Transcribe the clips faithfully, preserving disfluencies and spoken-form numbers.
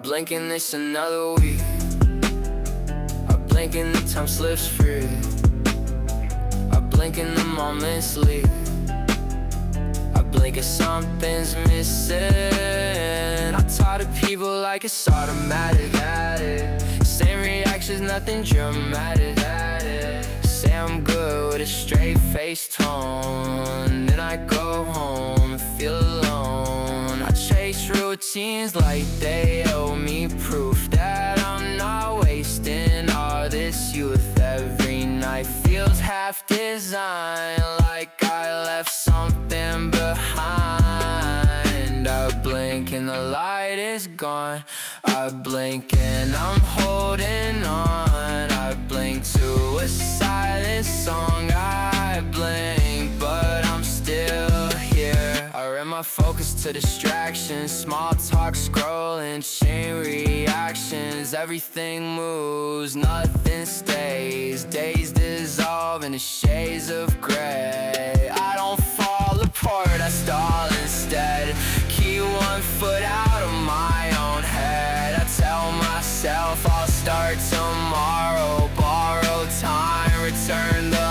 blink and it's another week. I blink and the time slips free. I blink and the moments leave. I blink and something's missing. I talk to people like it's automatic at it. Same reactions, nothing dramatic at it. Say I'm good with a straight face tone, then I go home and feel alone. I chase routines like they owe me proof that I'm not wasting all this youth. Every night feels half designed, like I left something behind. I blink and the light is gone. I blink and I'm holding on. I blink to a silent song. I blink, but I'm still here. I ran my focus to distractions, small talk, scrolling, chain reactions. Everything moves, nothing stays. Days dissolve into shades of gray. I don't fall apart, I stall instead. Keep one foot out of my own head. I tell myself I'll start tomorrow. Borrow time, return the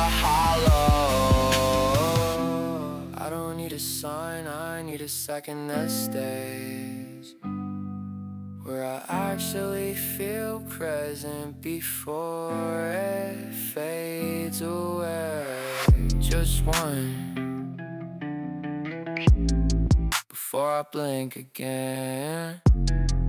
hollow. I don't need a sign, I need a second that stays, where I actually feel present before it fades away. Just one before I blink again.